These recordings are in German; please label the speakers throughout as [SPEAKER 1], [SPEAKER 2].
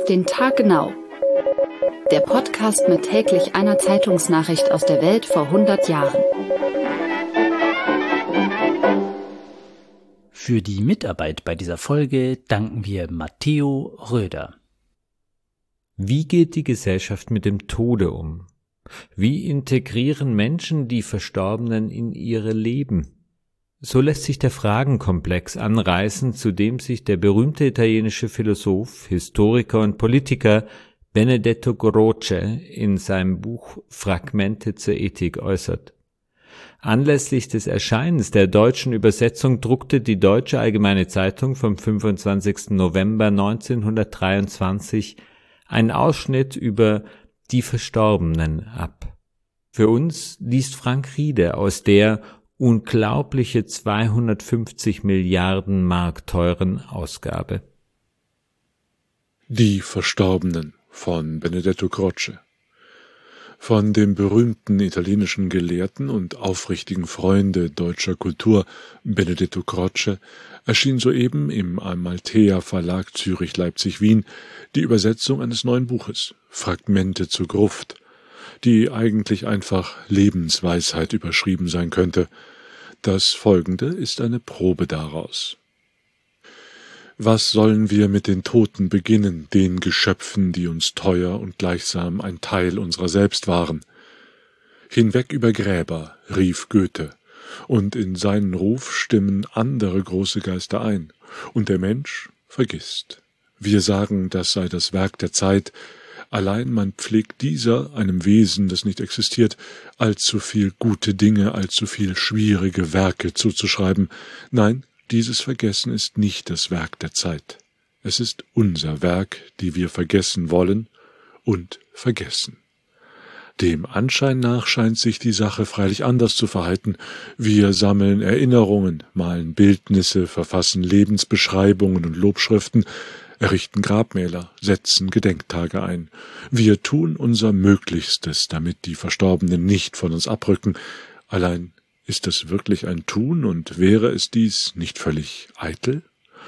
[SPEAKER 1] den Tag genau. Der Podcast mit täglich einer Zeitungsnachricht aus der Welt vor 100 Jahren.
[SPEAKER 2] Für die Mitarbeit bei dieser Folge danken wir Matteo Röder.
[SPEAKER 3] Wie geht die Gesellschaft mit dem Tode um? Wie integrieren Menschen die Verstorbenen in ihre Leben? So lässt sich der Fragenkomplex anreißen, zu dem sich der berühmte italienische Philosoph, Historiker und Politiker Benedetto Croce in seinem Buch Fragmente zur Ethik äußert. Anlässlich des Erscheinens der deutschen Übersetzung druckte die Deutsche Allgemeine Zeitung vom 25. November 1923 einen Ausschnitt über die Verstorbenen ab. Für uns liest Frank Riede aus der unglaubliche 250 Milliarden Mark teuren Ausgabe.
[SPEAKER 4] Die Verstorbenen von Benedetto Croce. Von dem berühmten italienischen Gelehrten und aufrichtigen Freunde deutscher Kultur Benedetto Croce erschien soeben im Amalthea Verlag Zürich-Leipzig-Wien die Übersetzung eines neuen Buches, Fragmente zur Gruft, die eigentlich einfach Lebensweisheit überschrieben sein könnte. Das Folgende ist eine Probe daraus. Was sollen wir mit den Toten beginnen, den Geschöpfen, die uns teuer und gleichsam ein Teil unserer selbst waren? Hinweg über Gräber, rief Goethe, und in seinen Ruf stimmen andere große Geister ein, und der Mensch vergisst. Wir sagen, das sei das Werk der Zeit, allein man pflegt dieser, einem Wesen, das nicht existiert, allzu viel gute Dinge, allzu viel schwierige Werke zuzuschreiben. Nein, dieses Vergessen ist nicht das Werk der Zeit. Es ist unser Werk, die wir vergessen wollen und vergessen. Dem Anschein nach scheint sich die Sache freilich anders zu verhalten. Wir sammeln Erinnerungen, malen Bildnisse, verfassen Lebensbeschreibungen und Lobschriften, errichten Grabmäler, setzen Gedenktage ein. Wir tun unser Möglichstes, damit die Verstorbenen nicht von uns abrücken. Allein ist es wirklich ein Tun, und wäre es dies nicht völlig eitel?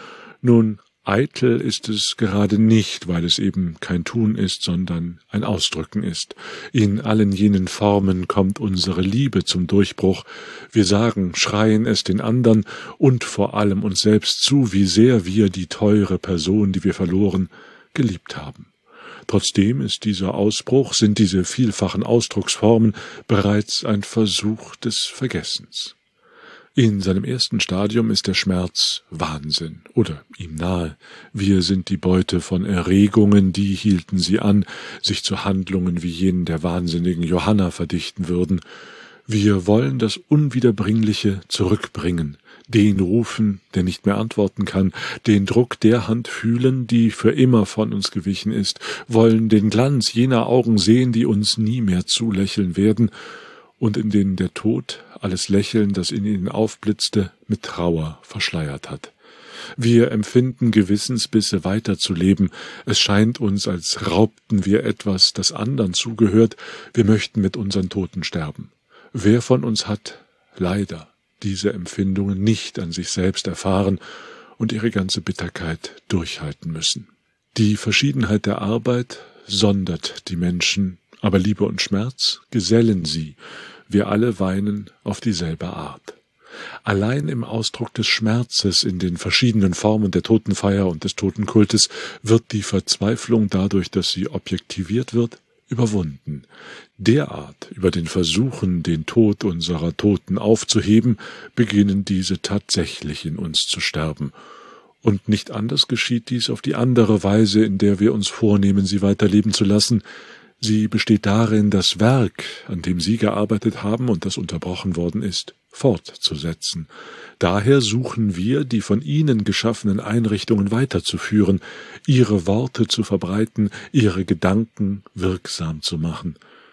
[SPEAKER 4] Nun, eitel ist es gerade nicht, weil es eben kein Tun ist, sondern ein Ausdrücken ist. In allen jenen Formen kommt unsere Liebe zum Durchbruch. Wir sagen, schreien es den anderen und vor allem uns selbst zu, wie sehr wir die teure Person, die wir verloren, geliebt haben. Trotzdem ist dieser Ausbruch, sind diese vielfachen Ausdrucksformen bereits ein Versuch des Vergessens. In seinem ersten Stadium ist der Schmerz Wahnsinn oder ihm nahe. Wir sind die Beute von Erregungen, die hielten sie an, sich zu Handlungen wie jenen der wahnsinnigen Johanna verdichten würden. Wir wollen das Unwiederbringliche zurückbringen, den rufen, der nicht mehr antworten kann, den Druck der Hand fühlen, die für immer von uns gewichen ist, wollen den Glanz jener Augen sehen, die uns nie mehr zulächeln werden und in denen der Tod alles Lächeln, das in ihnen aufblitzte, mit Trauer verschleiert hat. Wir empfinden Gewissensbisse weiterzuleben. Es scheint uns, als raubten wir etwas, das anderen zugehört. Wir möchten mit unseren Toten sterben. Wer von uns hat, leider, diese Empfindungen nicht an sich selbst erfahren und ihre ganze Bitterkeit durchhalten müssen? Die Verschiedenheit der Arbeit sondert die Menschen, aber Liebe und Schmerz gesellen sie. Wir alle weinen auf dieselbe Art. Allein im Ausdruck des Schmerzes in den verschiedenen Formen der Totenfeier und des Totenkultes wird die Verzweiflung dadurch, dass sie objektiviert wird, überwunden. Derart über den Versuchen, den Tod unserer Toten aufzuheben, beginnen diese tatsächlich in uns zu sterben. Und nicht anders geschieht dies auf die andere Weise, in der wir uns vornehmen, sie weiterleben zu lassen. Sie besteht darin, das Werk, an dem Sie gearbeitet haben und das unterbrochen worden ist, fortzusetzen. Daher suchen wir, die von Ihnen geschaffenen Einrichtungen weiterzuführen, Ihre Worte zu verbreiten, Ihre Gedanken wirksam zu machen.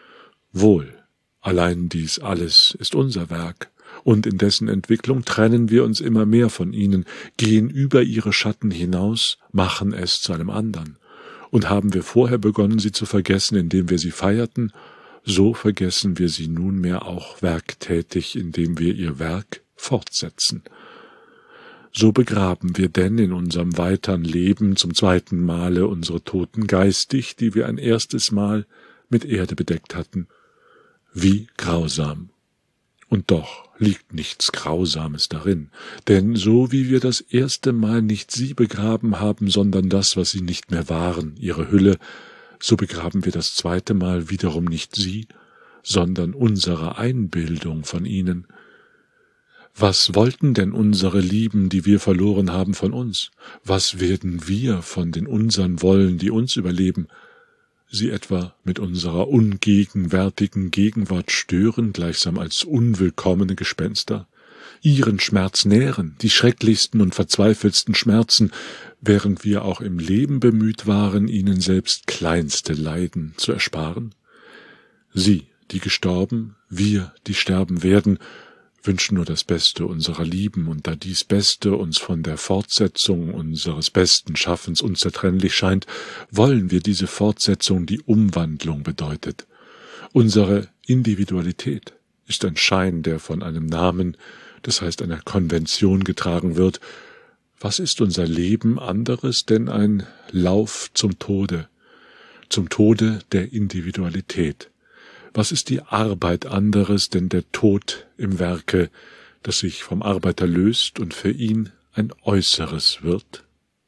[SPEAKER 4] Wohl, allein dies alles ist unser Werk, und in dessen Entwicklung trennen wir uns immer mehr von Ihnen, gehen über Ihre Schatten hinaus, machen es zu einem anderen. Und haben wir vorher begonnen, sie zu vergessen, indem wir sie feierten, so vergessen wir sie nunmehr auch werktätig, indem wir ihr Werk fortsetzen. so begraben wir denn in unserem weiteren Leben zum zweiten Male unsere Toten geistig, die wir ein erstes Mal mit Erde bedeckt hatten. Wie grausam! Und doch liegt nichts Grausames darin, denn so wie wir das erste Mal nicht sie begraben haben, sondern das, was sie nicht mehr waren, ihre Hülle, so begraben wir das zweite Mal wiederum nicht sie, sondern unsere Einbildung von ihnen. Was wollten denn unsere Lieben, die wir verloren haben, von uns? Was werden wir von den unsern wollen, die uns überleben? Sie etwa mit unserer ungegenwärtigen Gegenwart stören, gleichsam als unwillkommene Gespenster? Ihren Schmerz nähren, die schrecklichsten und verzweifelsten Schmerzen, während wir auch im Leben bemüht waren, ihnen selbst kleinste Leiden zu ersparen? Sie, die gestorben, wir, die sterben werden, wünschen nur das Beste unserer Lieben, und da dies Beste uns von der Fortsetzung unseres besten Schaffens unzertrennlich scheint, wollen wir diese Fortsetzung, die Umwandlung bedeutet. Unsere Individualität ist ein Schein, der von einem Namen, das heißt einer Konvention, getragen wird. Was ist unser Leben anderes denn ein Lauf zum Tode der Individualität? Was ist die Arbeit anderes denn der Tod im Werke, das sich vom Arbeiter löst und für ihn ein Äußeres wird?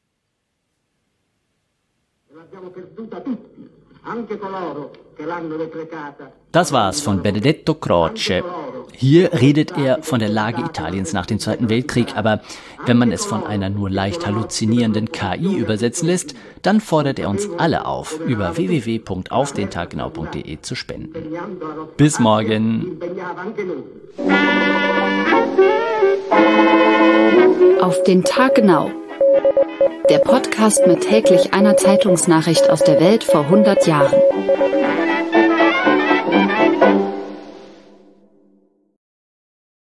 [SPEAKER 2] Das war's von Benedetto Croce. Hier redet er von der Lage Italiens nach dem Zweiten Weltkrieg, aber wenn man es von einer nur leicht halluzinierenden KI übersetzen lässt, dann fordert er uns alle auf, über www.aufdentaggenau.de zu spenden. Bis morgen!
[SPEAKER 1] Auf den Tag genau. Der Podcast mit täglich einer Zeitungsnachricht aus der Welt vor 100 Jahren.